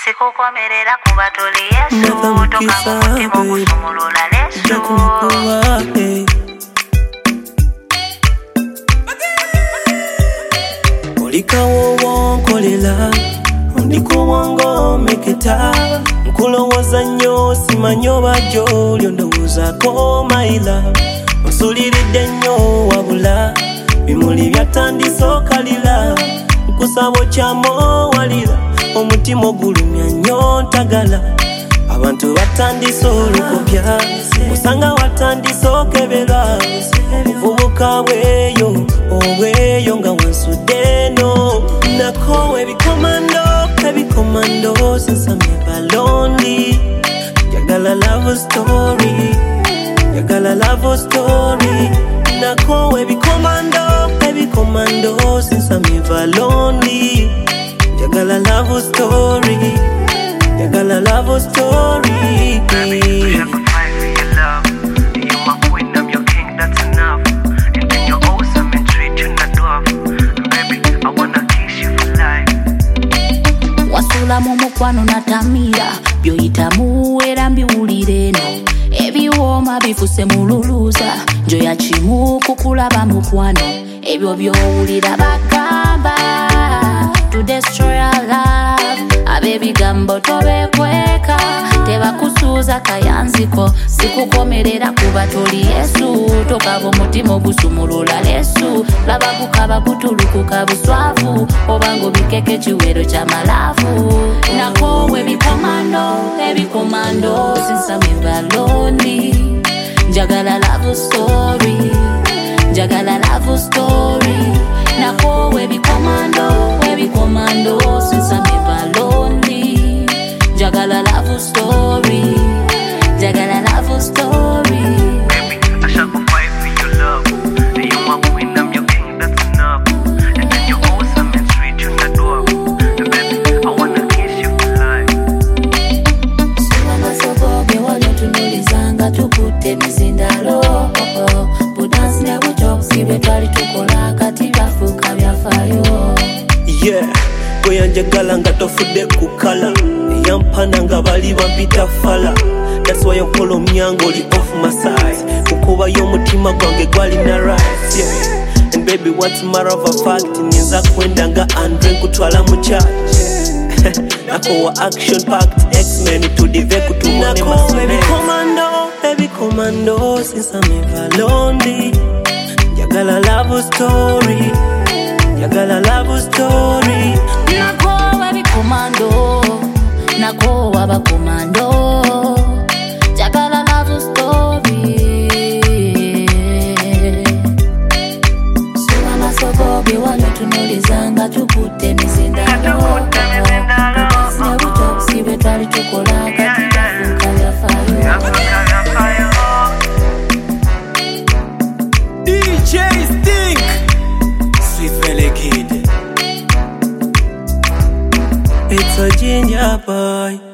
Sikukomerera kuba toli Yesu toka mutima ogusumulula lesu Olikawo wonkolela ondiko wango meketa nkulowoza nnyo simanyo bajo lyondowozako my love nsuliridde nnyo wabula bimuli byatandise okalira nkusaba kyamowalira omutima ogulumya nnyo ntagala abantu batandise olukobya osanga watandise okebera obuvubuka bweyo obweyo nga wansudde no nakowe ebikomando since I'm never lonely Yagala love story nakowe ebikomando since I'm never lonely Yagala love story Baby, wish I could fight for your love. You're my queen, I'm your king, that's enough. And then you're awesome and treat you not dwarf. Baby, I wanna kiss you for life. Wasula mukwano natamira byoyitamu era mbiwulire eno ebiwooma bifuse mululuza njoya kimu kukulaba mukwano ebyo byowulira bagamba to destroy our love abebigambo tobekweka tebakusuuza kayanziko sikukomerera kuba toli Yesu tokaba omutima ogusumulula lesu laba kukaba kutulukuka buswavu obango bikeke kiwero ky'amalavu nakowe ebikomando since I'm never lonely njagala love story nakowe ebikomando since I'm never lonely njagala love story Baby, I shall go fight for your love. You're my queen, I'm your king, that's enough. And then you're awesome and sweet, you not dwarf. Baby, I wanna kiss you for life. Masoboge waliotunulizanga tukute mizindalo budansi ne buchoksi betwali tukola kati bafuka byafayo bweyanjagala nga tofudde kukala eyampana nga bali bampita fala that's why onkola omyango oli off my side kukubayo omutima gwange gwalina right and baby what's matter of a fact nyinza kwenda nga Andre nkutwala mu church nakowa action packed X-Men tudive kutumane masone ebikomando since I'm never lonely njagala love story nakowa abakomando njagala love story suwa masoboge waliotunulizanga tukute mizindalo buchoksi betwali tukola kati bafuka byafayo DJ Stink Sweet Valley Kid It's a ginger boy